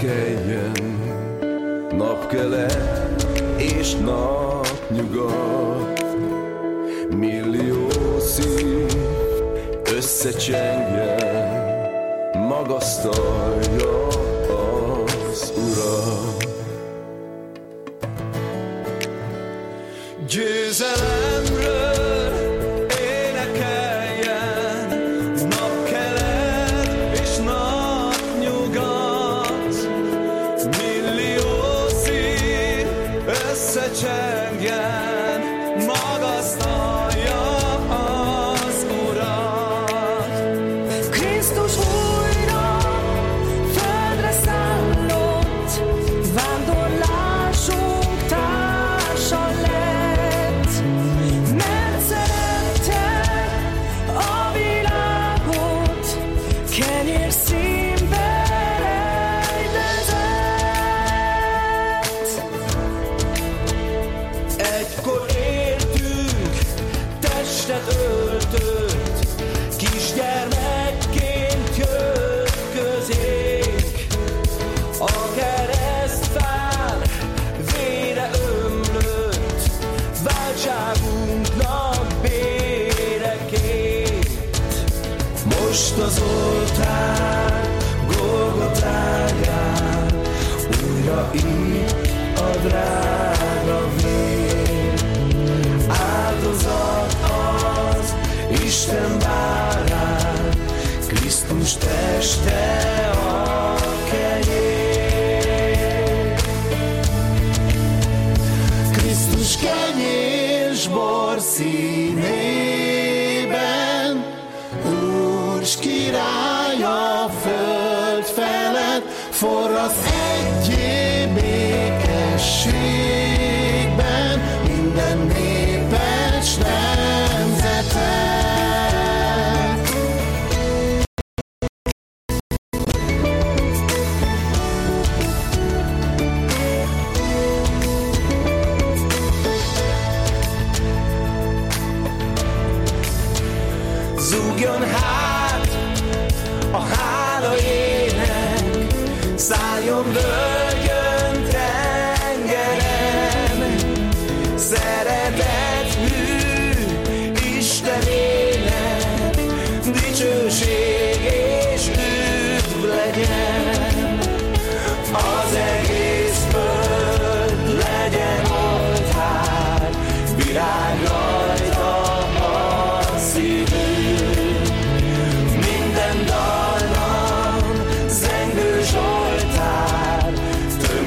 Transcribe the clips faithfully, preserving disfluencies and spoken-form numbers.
keljen, napkelet és napnyugat, millió szív összecsengjen, magasztalja az Urat. Győzelemről énekeljen, napkelet és napnyugat, millió szív összecsengjen, magasztalja az Urat. Krisztus újra földre szállott, vándorlásunk társa lett, mert szerette a világot, kenyér színbe rejtezett. Egykor értünk, testet öltött, kisgyermekként jött közénk. A keresztfán vére ömlött, váltságunknak béreként. Most az oltár Golgotáján újra itt a drága vér. Áldozat az Isten bárány, Krisztus teste a kenyér. Krisztus kenyér s bor színében, Úr s király a föld felett, forrad egyé békességben minden népet s nemzetet. Zúgjon hát a hála ének, szálljon völgyön tengerem, szeretet hű Istenének, dicsőség és üdv legyen. Az egész föld legyen oltár, virág rajta a szívünk. Minden dallam zengő zsoltár,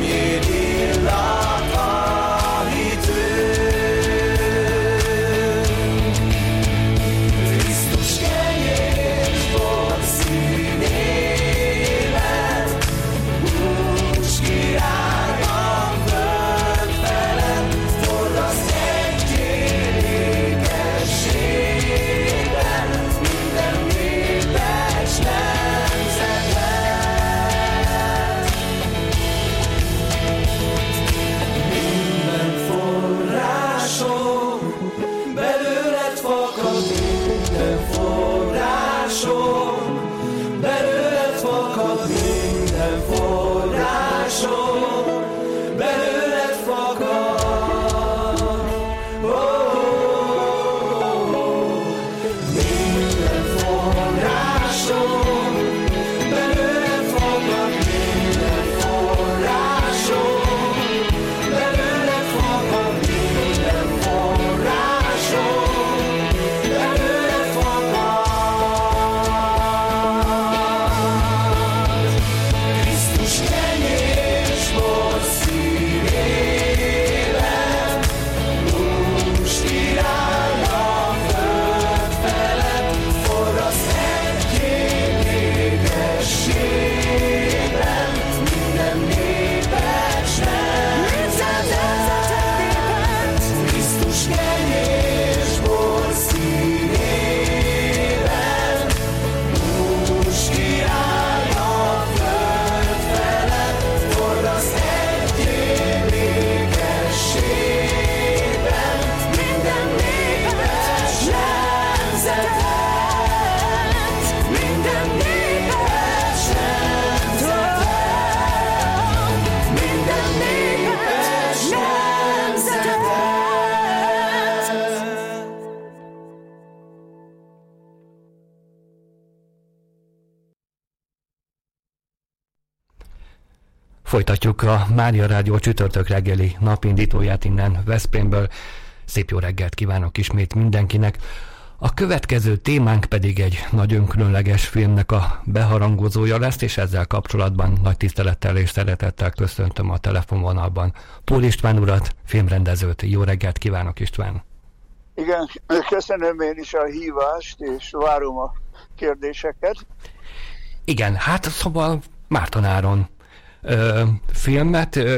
Folytatjuk a Mária Rádió csütörtök reggeli napindítóját innen Veszprémből. Szép jó reggelt kívánok ismét mindenkinek. A következő témánk pedig egy nagyon különleges filmnek a beharangozója lesz, és ezzel kapcsolatban nagy tisztelettel és szeretettel köszöntöm a telefonvonalban Pól István urat, filmrendezőt. Jó reggelt kívánok, István! Igen, köszönöm én is a hívást, és várom a kérdéseket. Igen, hát szóval Márton Áron ö, filmet ö,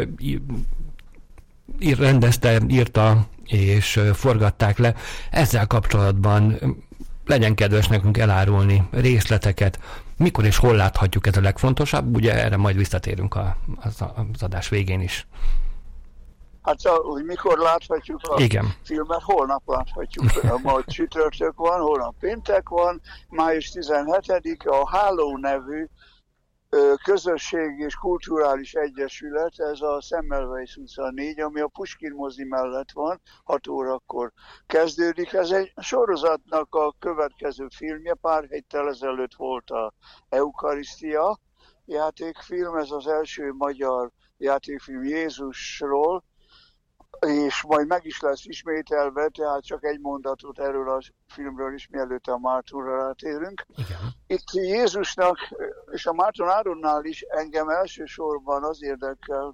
ír, rendezte, írta és ö, forgatták le. Ezzel kapcsolatban ö, legyen kedves nekünk elárulni részleteket. Mikor és hol láthatjuk, ez a legfontosabb? Ugye erre majd visszatérünk a, az, az adás végén is. Hát, hogy mikor láthatjuk a Igen. filmet, holnap láthatjuk. Ma csütörtök van, holnap péntek van, május tizenhetedike a Háló nevű közösség és kulturális egyesület, ez a Semmelweis huszonnégy, ami a Puskin mozi mellett van, hat órakor kezdődik. Ez egy sorozatnak a következő filmje, pár héttel ezelőtt volt a Eukarisztia játékfilm, ez az első magyar játékfilm Jézusról, és majd meg is lesz ismételve, tehát csak egy mondatot erről a filmről is, mielőtt a Mártonra rátérünk. Igen. Itt Jézusnak, és a Márton Áronnál is engem elsősorban az érdekelt,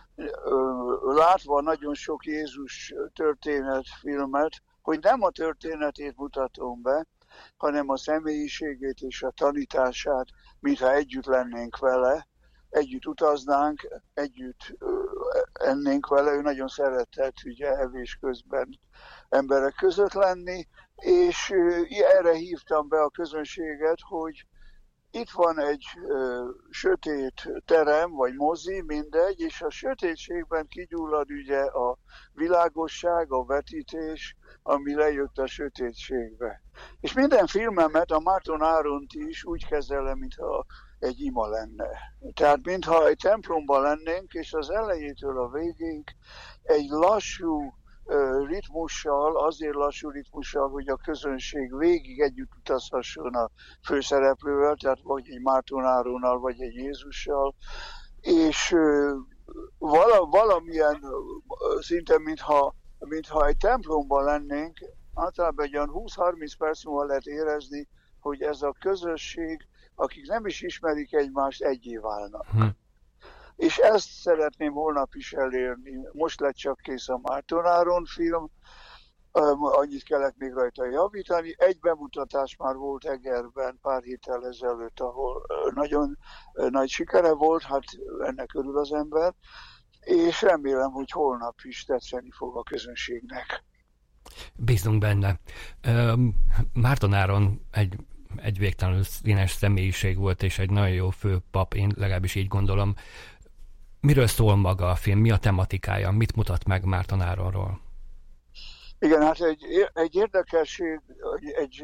látva nagyon sok Jézus történetfilmet, hogy nem a történetét mutatom be, hanem a személyiségét és a tanítását, mintha együtt lennénk vele, együtt utaznánk, együtt ennénk vele. Ő nagyon szeretett ugye evés közben emberek között lenni, és erre hívtam be a közönséget, hogy itt van egy ö, sötét terem, vagy mozi, mindegy, és a sötétségben kigyullad ugye a világosság, a vetítés, ami lejött a sötétségbe. És minden filmemet, a Márton Áront is úgy kezelem, mintha egy ima lenne. Tehát mintha egy templomban lennénk, és az elejétől a végéig egy lassú uh, ritmussal, azért lassú ritmussal, hogy a közönség végig együtt utazhasson a főszereplővel, tehát vagy egy Márton Áronnal, vagy egy Jézussal, és uh, vala, valamilyen uh, szinte, mintha, mintha egy templomban lennénk, általában egy olyan húsz-harminc perc múlva lehet érezni, hogy ez a közösség, akik nem is ismerik egymást, egyé válnak. Hm. És ezt szeretném holnap is elérni. Most lett csak kész a Márton Áron film, annyit kellett még rajta javítani. Egy bemutatás már volt Egerben pár héttel ezelőtt, ahol nagyon nagy sikere volt, hát ennek örül az ember, és remélem, hogy holnap is tetszeni fog a közönségnek. Bízunk benne. Márton Áron egy egy végtelenül színes személyiség volt, és egy nagyon jó főpap, én legalábbis így gondolom. Miről szól maga a film? Mi a tematikája? Mit mutat meg Márton Áronról? Igen, hát egy, egy érdekesség, egy, egy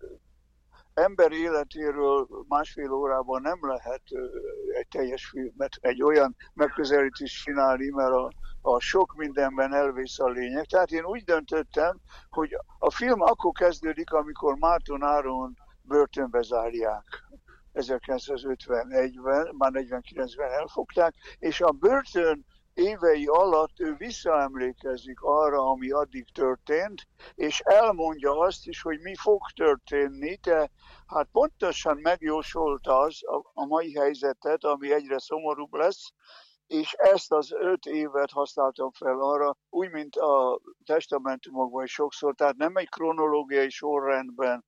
ember életéről másfél órában nem lehet egy teljes filmet, egy olyan megközelítést csinálni, mert a, a sok mindenben elvész a lényeg. Tehát én úgy döntöttem, hogy a film akkor kezdődik, amikor Márton Áron börtönbe zárják. ezerkilencszázötvenegyben, már negyvenkilencben elfogták, és a börtön évei alatt ő visszaemlékezik arra, ami addig történt, és elmondja azt is, hogy mi fog történni, de hát pontosan megjósolta az a, a mai helyzetet, ami egyre szomorúbb lesz, és ezt az öt évet használtam fel arra, úgy, mint a testamentumokban is sokszor, tehát nem egy kronológiai sorrendben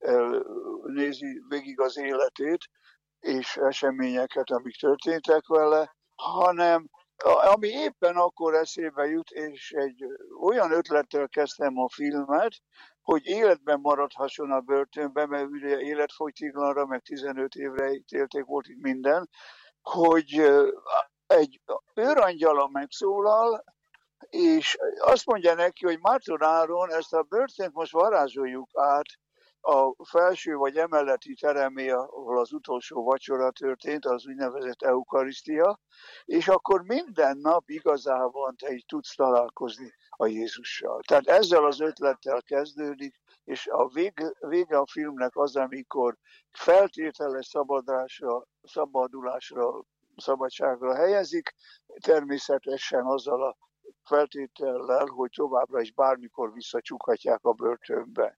nézi végig az életét és eseményeket, amik történtek vele, hanem ami éppen akkor eszébe jut, és egy olyan ötlettel kezdtem a filmet, hogy életben maradhasson a börtönben, mert ugye életfogytiglanra, meg tizenöt évre ítélték, volt itt minden, hogy egy őrangyala megszólal, és azt mondja neki, hogy Márton Áron, ezt a börtönt most varázsoljuk át a felső vagy emeleti teremé, ahol az utolsó vacsora történt, az úgynevezett Eukarisztia, és akkor minden nap igazából te így tudsz találkozni a Jézussal. Tehát ezzel az ötlettel kezdődik, és a vége, vége a filmnek az, amikor feltételes szabadulásra, szabadulásra szabadságra helyezik, természetesen azzal a feltétellel, hogy továbbra is bármikor visszacsukhatják a börtönbe.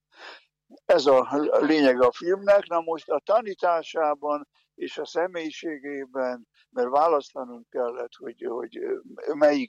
Ez a lényeg a filmnek. Na most a tanításában és a személyiségében, mert választanunk kellett, hogy, hogy melyik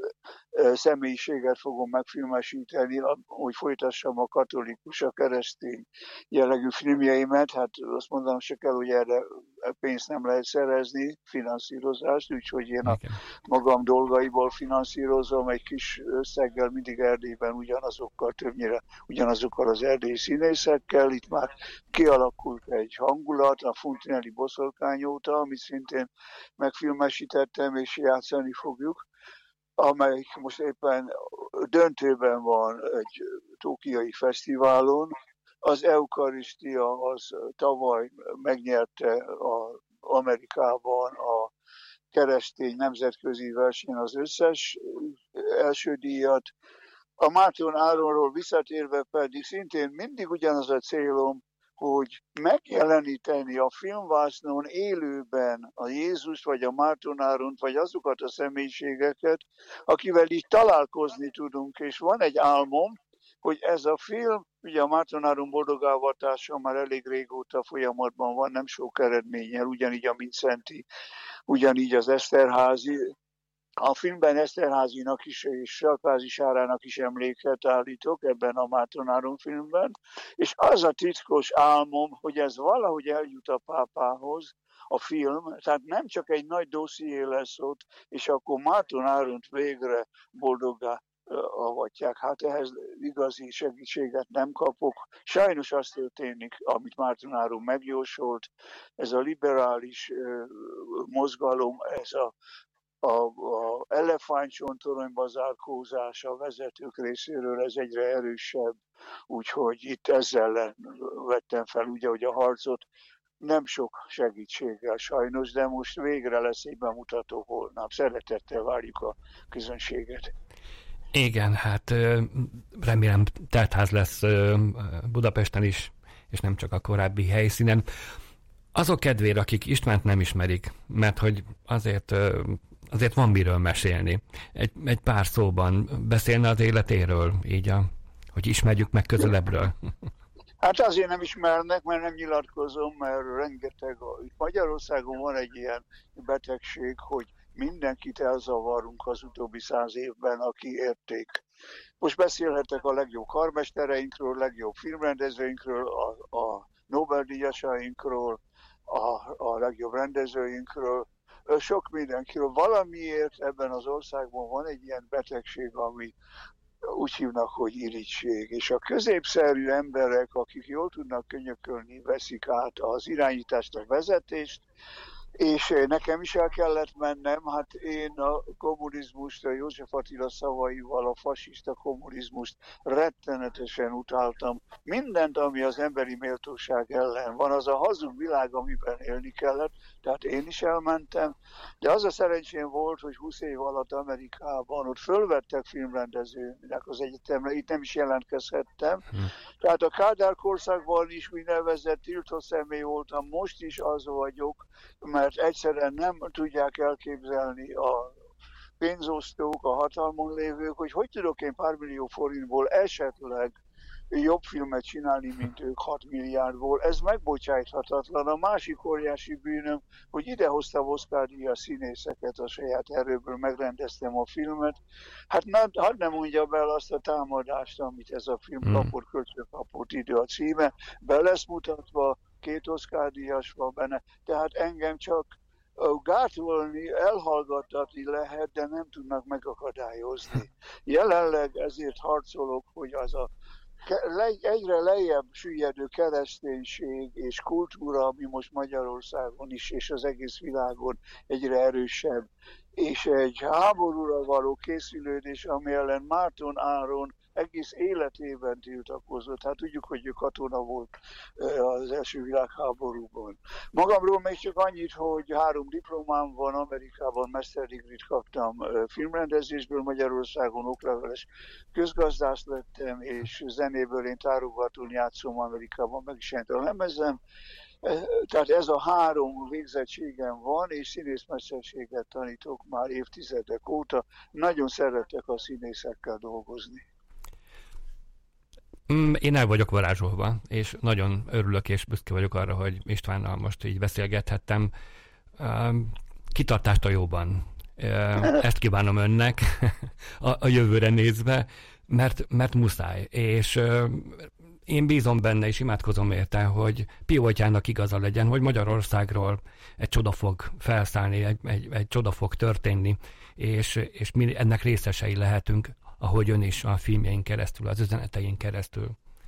személyiséget fogom megfilmesíteni, hogy folytassam a katolikus, a keresztény jellegű filmjeimet, hát azt mondanom se kell, hogy erre pénzt nem lehet szerezni, finanszírozást, úgyhogy én a magam dolgaiból finanszírozom egy kis összeggel, mindig Erdélyben ugyanazokkal, többnyire ugyanazokkal az erdélyi színészekkel. Itt már kialakult egy hangulat, a Funtinelli boszorkány óta, amit szintén megfilmesítettem és játszani fogjuk, amelyik most éppen döntőben van egy tokiai fesztiválon. Az Eucharistia az tavaly megnyerte a Amerikában a keresztény nemzetközi versenyen az összes első díjat. A Márton Áronról visszatérve pedig szintén mindig ugyanaz a célom, hogy megjeleníteni a filmvásznon élőben a Jézus, vagy a Márton Áront, vagy azokat a személyiségeket, akivel így találkozni tudunk. És van egy álmom, hogy ez a film, ugye a Márton Áron boldogávatása már elég régóta folyamatban van, nem sok eredménnyel, ugyanígy a Mindszenty, ugyanígy az Eszterházy. A filmben Eszterházynak is és Salkázi Sárának is emléket állítok ebben a Márton Áron filmben, és az a titkos álmom, hogy ez valahogy eljut a pápához, a film, tehát nem csak egy nagy dosszié lesz ott, és akkor Márton Áront végre boldoggá avatják. Hát ehhez igazi segítséget nem kapok. Sajnos az történik, amit Márton Áron megjósolt, ez a liberális mozgalom, ez a a, a elefántcsontoronyba zárkózás a vezetők részéről, ez egyre erősebb, úgyhogy itt ezzel vettem fel ugye, hogy a harcot nem sok segítséggel sajnos, de most végre lesz egy bemutató holnap. Szeretettel várjuk a közönséget. Igen, hát remélem teltház lesz Budapesten is, és nem csak a korábbi helyszínen. Azok kedvére, akik Istvánt nem ismerik, mert hogy azért, azért van miről mesélni. Egy, egy pár szóban beszélne az életéről, így, a, hogy ismerjük meg közelebbről. Hát azért nem ismernek, mert nem nyilatkozom, mert rengeteg, itt Magyarországon van egy ilyen betegség, hogy mindenkit elzavarunk az utóbbi száz évben, aki érték. Most beszélhetek a legjobb karmestereinkről, legjobb filmrendezőinkről, a, a Nobel-díjasainkról, a, a legjobb rendezőinkről, sok mindenkiről. Valamiért ebben az országban van egy ilyen betegség, ami úgy hívnak, hogy irigység. És a középszerű emberek, akik jól tudnak könyökölni, veszik át az irányítást, a vezetést, és nekem is el kellett mennem, hát én a kommunizmust, a József Attila szavaival, a fasiszta kommunizmust rettenetesen utáltam. Mindent, ami az emberi méltóság ellen van, az a hazug világ, amiben élni kellett, tehát én is elmentem, de az a szerencsém volt, hogy húsz év alatt Amerikában ott fölvettek filmrendezőnek az egyetemre, itt nem is jelentkezhettem. Hm. Tehát a Kádár korszakban is úgynevezett tiltott személy voltam, most is az vagyok, mert egyszerűen nem tudják elképzelni a pénzosztók, a hatalmon lévők, hogy hogy tudok én pár millió forintból esetleg jobb filmet csinálni, mint ők hat milliárdból. Ez megbocsájthatatlan. A másik óriási bűnöm, hogy idehoztam Oscar-díjas színészeket a saját erőből, megrendeztem a filmet. Hát nem, hadd nem mondjam el azt a támadást, amit ez a film kapott, kölcsön kapott, idő a címe. Be lesz mutatva, két Oscar-díjas van benne, tehát engem csak gátolni, elhallgattatni lehet, de nem tudnak megakadályozni. Jelenleg ezért harcolok, hogy az a egyre lejjebb süllyedő kereszténység és kultúra, ami most Magyarországon is, és az egész világon egyre erősebb, és egy háborúra való készülődés, ami ellen Márton Áron egész életében tiltakozott. Hát tudjuk, hogy ő katona volt az első világháborúban. Magamról még csak annyit, hogy három diplomám van, Amerikában masterdigrit kaptam filmrendezésből, Magyarországon okleveles közgazdász lettem, és zenéből én tárogatón játszom, Amerikában meg is jelent a lemezem. Tehát ez a három végzettségem van, és színészmesterséget tanítok már évtizedek óta. Nagyon szeretek a színészekkel dolgozni. Én el vagyok varázsolva, és nagyon örülök és büszke vagyok arra, hogy Istvánnal most így beszélgethettem. Kitartást a jóban. Ezt kívánom önnek a, a jövőre nézve, mert, mert muszáj. És én bízom benne, és imádkozom érte, hogy Pio atyának igaza legyen, hogy Magyarországról egy csoda fog felszállni, egy, egy, egy csoda fog történni, és, és mi ennek részesei lehetünk, ahogy ön is a filmjeink keresztül, az üzeneteink keresztül.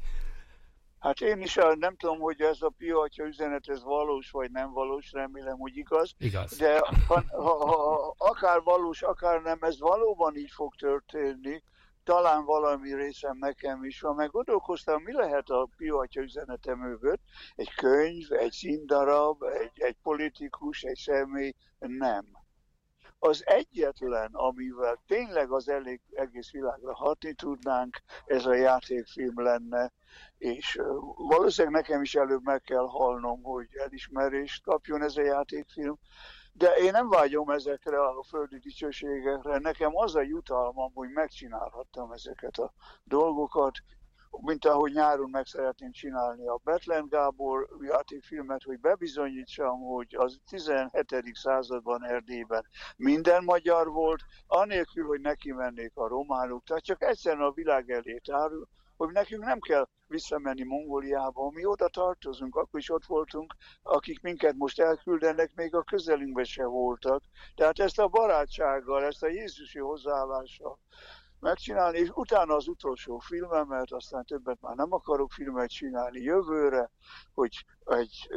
Hát én is nem tudom, hogy ez a Pio atya üzenet, ez valós vagy nem valós, remélem, hogy igaz. Igaz. De ha, ha, ha akár valós, akár nem, ez valóban így fog történni, talán valami részem nekem is van. Meg gondolkoztam, mi lehet a Pio atya üzenete mögött? Egy könyv, egy színdarab, egy, egy politikus, egy személy? Nem. Az egyetlen, amivel tényleg az elég, egész világra hatni tudnánk, ez a játékfilm lenne, és valószínűleg nekem is előbb meg kell halnom, hogy elismerést kapjon ez a játékfilm, de én nem vágyom ezekre a földi dicsőségekre, nekem az a jutalmam, hogy megcsinálhattam ezeket a dolgokat, mint ahogy nyáron meg szeretném csinálni a Bethlen Gábor játékfilmet, hogy bebizonyítsam, hogy az tizenhetedik században Erdélyben minden magyar volt, anélkül, hogy neki mennék a románok. Tehát csak egyszerűen a világ elé tárul, hogy nekünk nem kell visszamenni Mongóliába, mi oda tartozunk, akkor is ott voltunk, akik minket most elküldenek, még a közelünkben se voltak. Tehát ezt a barátsággal, ezt a jézusi hozzáállással megcsinálni, és utána az utolsó filmemet, aztán többet már nem akarok filmet csinálni jövőre, hogy egy,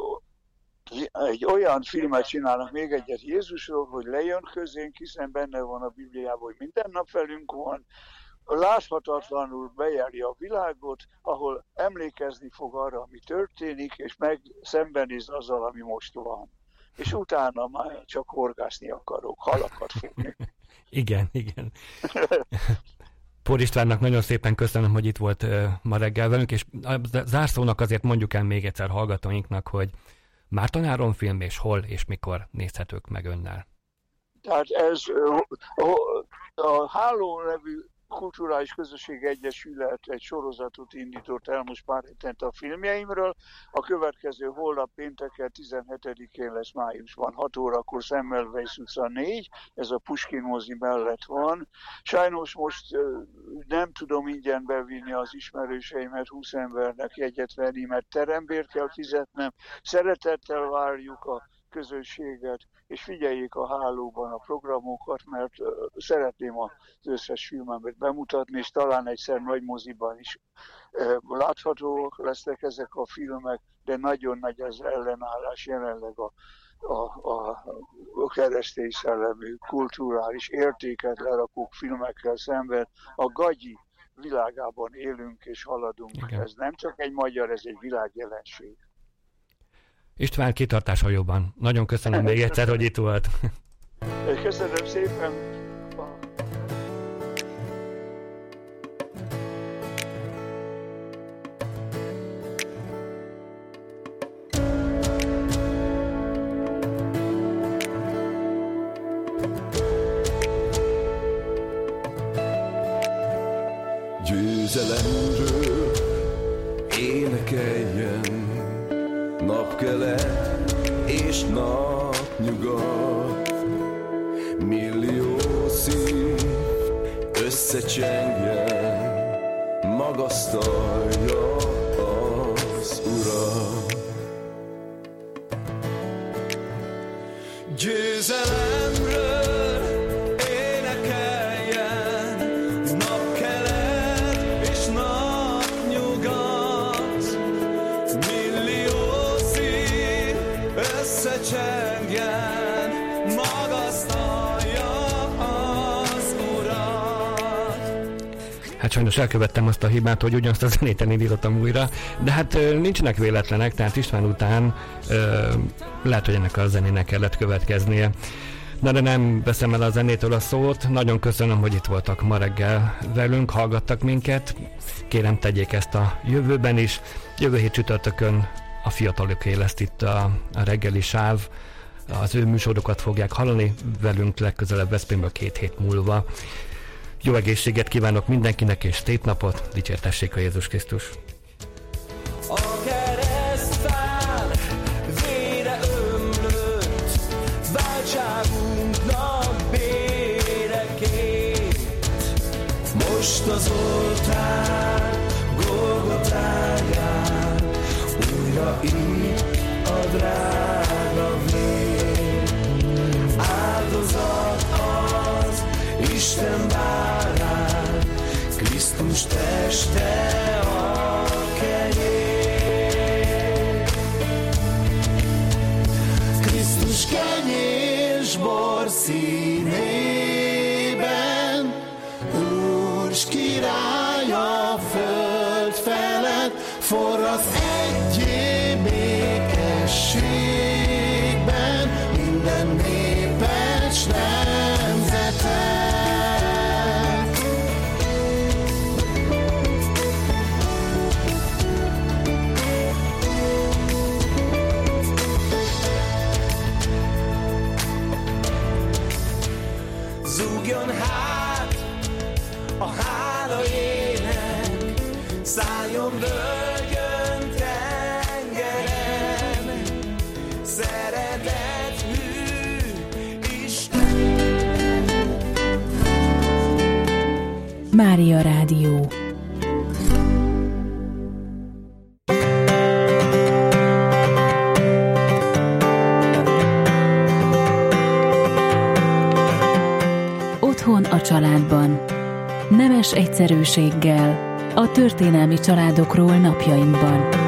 egy olyan filmet csinálnak, még egyet Jézusról, hogy lejön közénk, hiszen benne van a Bibliában, hogy minden nap velünk van, láthatatlanul bejárja a világot, ahol emlékezni fog arra, ami történik, és meg szembenéz azzal, ami most van. És utána már csak horgászni akarok, halakat fogni. Igen, igen. Pór Istvánnak nagyon szépen köszönöm, hogy itt volt uh, ma reggel velünk, és a zárszónak azért mondjuk el még egyszer hallgatóinknak, hogy Márton Áron film, és hol és mikor nézhetők meg önnel. Tehát ez a Háló nevű Kulturális Közösség Egyesület egy sorozatot indított el most pár héten a filmjeimről. A következő holnap pénteken tizenhetedikén lesz májusban, hat órakor Semmelweis utca négy, ez a Puskin mozi mellett van. Sajnos most nem tudom ingyen bevinni az ismerőseimet, húsz embernek jegyet venni, mert terembért kell fizetnem. Szeretettel várjuk a közönséget, és figyeljék a Hálóban a programokat, mert uh, szeretném az összes filmemet bemutatni, és talán egyszer nagy moziban is uh, láthatóak lesznek ezek a filmek, de nagyon nagy az ellenállás jelenleg a, a, a, a keresztény szellemű, kulturális értéket lerakó filmekkel szemben. A gagyi világában élünk és haladunk. Igen. Ez nem csak egy magyar, ez egy világjelenség. István, kitartás a jobban. Nagyon köszönöm még egyszer, hogy itt volt. Köszönöm szépen. Győzelemről énekeljen napkelet és napnyugat, millió szív összecsengjen, magasztalja az Urat. Győzelemről énekeljen napkelet és napnyugat, millió szív összecsengjen, magasztalja az Urat. Hát sajnos elkövettem azt a hibát, hogy ugyanazt a zenét elindítottam újra, de hát nincsenek véletlenek, tehát István után ö, lehet, hogy ennek a zenének kellett következnie. Na de nem veszem el a zenétől a szót, nagyon köszönöm, hogy itt voltak ma reggel velünk, hallgattak minket, kérem tegyék ezt a jövőben is, jövő hét csütörtökön a fiataloké lesz itt a, a reggeli sáv. Az ő műsorokat fogják hallani velünk legközelebb Veszprémből két hét múlva. Jó egészséget kívánok mindenkinek, és szép napot, dicsértessék a Jézus Krisztus! A keresztfán vére ömlött, váltságunknak bérekét. Most az oltár Golgotáján újra itt a drága vér. Áldozat az Isten bárány, Krisztus teste a kenyér. Krisztus kenyér s bor színében, Úr s király a föld felett, forrasz egyé békességben minden népet s nemzetet. Zúgjon hát a hála ének, szálljon völgyön tengerem, szeretet hű Isten. Mária Rádió. Otthon a családban. Nemes egyszerűséggel a történelmi családokról napjainkban.